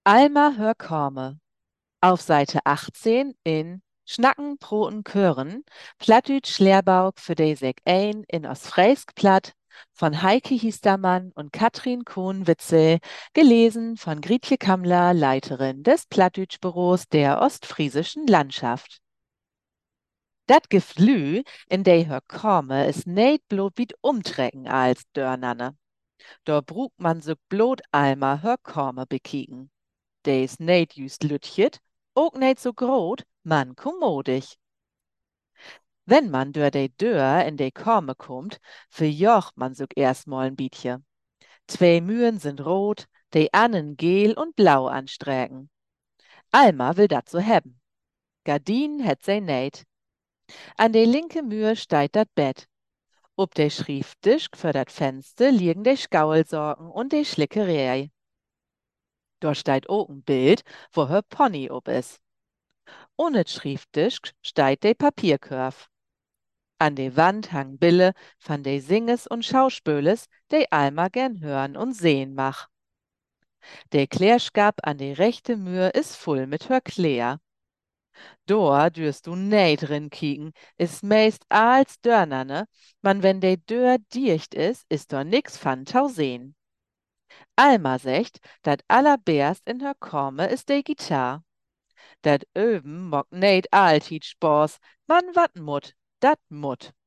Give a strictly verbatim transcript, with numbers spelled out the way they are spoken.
Alma Hörkome auf Seite achtzehn in Schnacken, Proten, Kören, Plattdütsch Lehrbauk für de Sek ein in Ostfriesk platt von Heike Hiestermann und Katrin Kohn-Witzel, gelesen von Grietje Kammler, Leiterin des Plattdütsch-Büros der Ostfriesischen Landschaft. Dat Geflü in de Hörkome is net blot wie umtrecken als Dörnanne. Da brugt man so blot Alma Hörkome bekieken. De is net just lütjet, ook net so groot, man kommodig. Wenn man durch de Deur in de Korme kommt, verjocht man sich erstmal ein bietje. Zwei Mühen sind rot, de annen gel und blau ansträken. Alma will dat so hebben. Gardinen het sei net. An de linke Mühe steit dat Bett. Ob de Schrieftisch für dat Fenster liegen de Skaulsorgen und de Schlickerei. Dort steit ook ein Bild, wo her Pony ob is. Ohne Schrieftisch steit de Papierkörf. An de Wand hang Bille van de Singes und Schauspöles, de Alma gern hören und sehen mach. De Klärschkap an de rechte Mühe is voll mit hör Klär. Doa dürst du net drin kieken, is meist als Dörnerne, man wenn de Dör dicht is, is do nix van tau sehen. Alma secht, dat allerberst in hör Korme is de Gitarre. Dat Öben mock net alltied Spaß, man wat mut, dat mut.